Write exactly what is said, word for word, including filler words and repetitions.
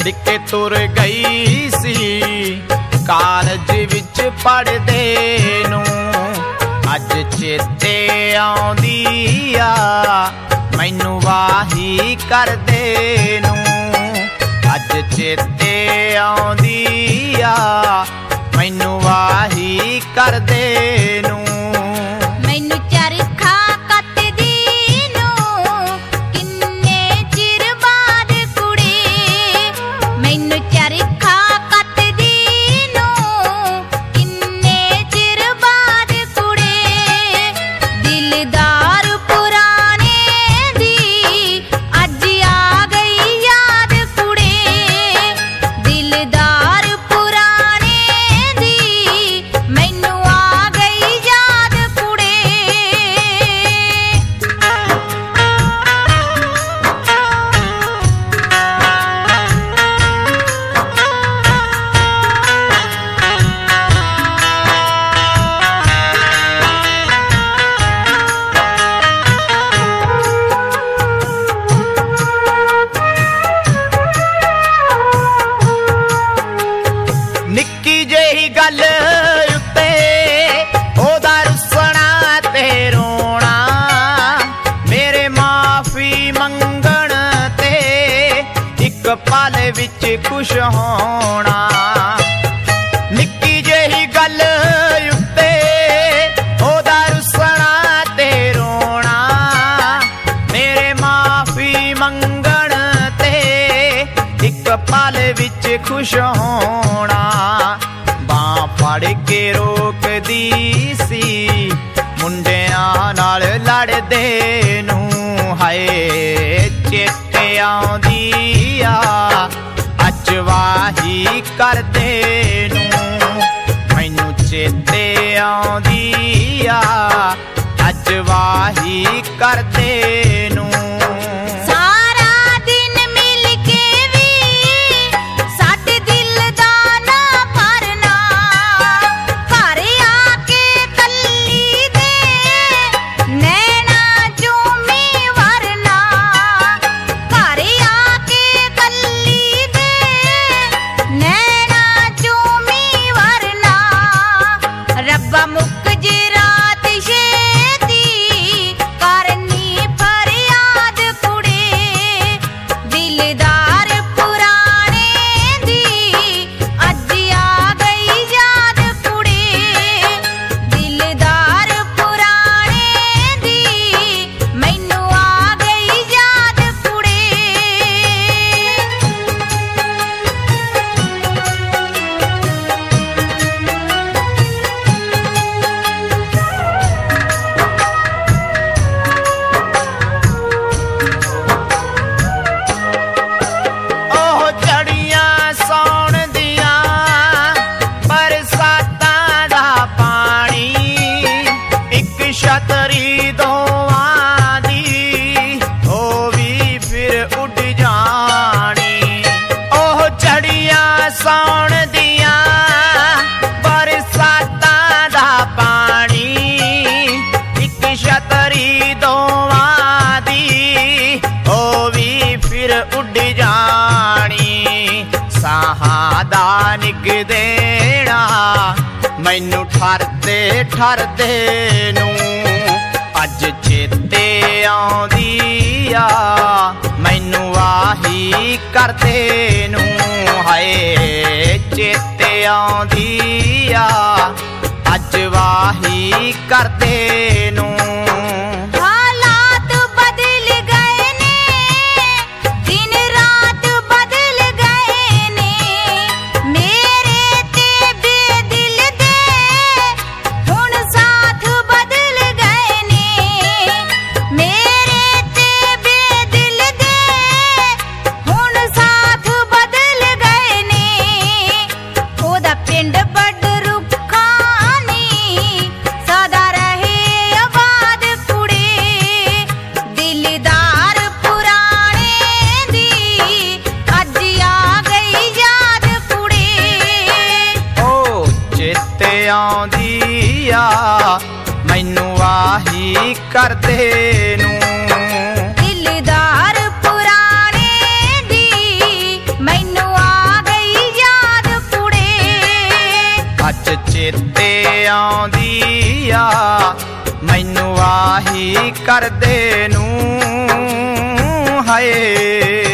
ਛੱਡ ਕੇ ਤੁਰ ਗਈ ਸੀ ਕਾਲਜ ਵਿੱਚ ਪੜ੍ਹਦੇ ਨੂੰ। ਅੱਜ ਚੇਤੇ ਆਉਂਦੀ ਆ ਮੈਨੂੰ ਵਾਹੀ ਕਰਦੇ ਨੂੰ। ਅੱਜ ਚੇਤੇ ਆਉਂਦੀ ਆ ਮੈਨੂੰ ਵਾਹੀ ਕਰਦੇ ਨੂੰ। ਮੈਨੂੰ ਚਰਖਾ ਕੱਤਦੀ ਨੂੰ ਕਿੰਨੇ ਚਿਰ ਬਾਅਦ ਕੁੜੇ। ਮੈਨੂੰ ਚਰਖਾ ਕੱਤਦੀ ਨੂੰ ਕਿੰਨੇ ਚਿਰ ਬਾਅਦ ਕੁੜੇ। ਦਿਲਦਾਰ ਪੁਰਾਣੇ ਦੀ ਅੱਜ ਆ ਗਈ ਯਾਦ ਕੁੜੇ। ਦਿਲਦਾਰ ਪੁਰਾਣੇ ਦੀ ਮੈਨੂੰ ਆ ਗਈ ਯਾਦ ਕੁੜੇ। ਨਿੱਕੀ ਜਿਹੀ ਗੱਲ ਉੱਤੇ ਉਹਦਾ ਰੁੱਸਣਾ ਤੇ ਰੋਣਾ। ਮੇਰੇ ਮਾਫੀ ਮੰਗਣ ਤੇ ਇੱਕ ਪਲ ਵਿੱਚ ਖੁਸ਼ ਹੋਣਾ। ਨਿੱਕੀ ਜਿਹੀ ਗੱਲ ਉੱਤੇ ਉਹਦਾ ਰੁੱਸਣਾ ਤੇ ਰੋਣਾ। ਮੇਰੇ ਮਾਫੀ ਮੰਗਣ ਤੇ ਇੱਕ ਪਲ ਵਿੱਚ ਖੁਸ਼ ਹੋਣਾ। ਬਾਂਹ ਫੜ ਕੇ ਰੋਕਦੀ ਸੀ ਮੁੰਡਿਆਂ ਨਾਲ ਲੜਦੇ ਨੂੰ। ਹਾਏ ਚੇਤੇ ਆਉਂਦੀ ਆ ਅੱਜ ਵਾਹੀ ਕਰਦੇ ਨੂੰ। ਮੈਨੂੰ ਚੇਤੇ ਆਉਂਦੀ ਆ ਅੱਜ ਵਾਹੀ ਕਰਦੇ ਨੂੰ। ਸਾਰਾ ਦਿਨ ਮਿਲ ਕੇ ਵੀ ਸਾਡੇ ਦਿਲ ਦਾ ਨਾ ਭਰਨਾ। ਘਰ ਆ ਕੇ ਕੱਲੀ ਦੇ ਨੈਣਾ ਚੂਮੀ ਵਰਨਾ। ਘਰ ਆ ਕੇ ਕੱਲੀ ਦੇ ਨੈਣਾ ਚੂਮੀ ਵਰਨਾ। ਰੱਬਾ ਮੁੱਕ ਜੇ ਰਾਤ ਛੇਤੀ ਕਰਨੀ ਫਰਿਆਦ ਕੁੜੇ। ਦਿਲਦਾਰ ਪੁਰਾਣੇ ਦੀ ਅੱਜ ਆ ਗਈ ਯਾਦ ਕੁੜੇ। ਦਿਲਦਾਰ ਪੁਰਾਣੇ ਦੀ ਮੈਨੂੰ ਆ ਗਈ ਯਾਦ ਕੁੜੇ। ਉਹ ਝੜੀਆਂ ਸੌਣ ਦੀਆਂ ਬਰਸਾਤਾਂ ਦਾ ਪਾਣੀ। ਇੱਕ ਛਤਰੀ ਦੋਵਾਂ ਦੀ ਉਹ ਵੀ ਫਿਰ ਉੱਡ ਜਾਣੀ। ਉਹ ਝੜੀਆਂ ਸੌਣ ਦੀਆਂ ਬਰਸਾਤਾਂ ਦਾ ਪਾਣੀ। ਇੱਕ ਛਤਰੀ ਦੋਵਾਂ ਦੀ ਉਹ ਵੀ ਫਿਰ ਉੱਡ ਜਾਣੀ। ਸਾਹਾਂ ਦਾ ਨਿੱਘ ਦੇਣਾ ਮੈਨੂੰ ਠਰਦੇ ਠਰਦੇ ਨੂੰ। ਅੱਜ ਚੇਤੇ ਆਉਂਦੀ ਆ ਮੈਨੂੰ ਵਾਹੀ ਕਰਦੇ ਨੂੰ। ਹਾਏ ਚੇਤੇ ਆਉਂਦੀ ਆ ਅੱਜ ਵਾਹੀ ਕਰਦੇ ਨੂੰ। ਹਾਲਾਤ ਬਦਲ ਗਏ ਨੇ ਦਿਨ ਰਾਤ ਬਦਲ ਗਏ ਨੇ। ਮੇਰੇ ਤੇ ਬੇਦਿਲ ਦੇ ਹੁਣ ਸਾਥ ਬਦਲ ਗਏ ਨੇ। ਮੇਰੇ ਤੇ ਬੇਦਿਲ ਦੇ ਹੁਣ ਸਾਥ ਬਦਲ ਗਏ ਨੇ। ਉਹਦਾ ਪਿੰਡ ਵੱਡ ਰੁੱਖਾਂ ਨੀ ਸਦਾ ਰਹੇ ਆਬਾਦ ਕੁੜੇ। ਦਿਲਦਾਰ ਪੁਰਾਣੇ ਦੀ ਅੱਜ ਆ ਗਈ ਯਾਦ ਕੁੜੇ। ਓ ਚੇਤੇ ਆਉਂਦੀ ਆ ਮੈਨੂੰ ਵਾਹੀ ਕਰਦੇ ਨੂੰ। ਦਿਲਦਾਰ ਪੁਰਾਣੇ ਦੀ ਮੈਨੂੰ मैनू आही करदे नू हाय।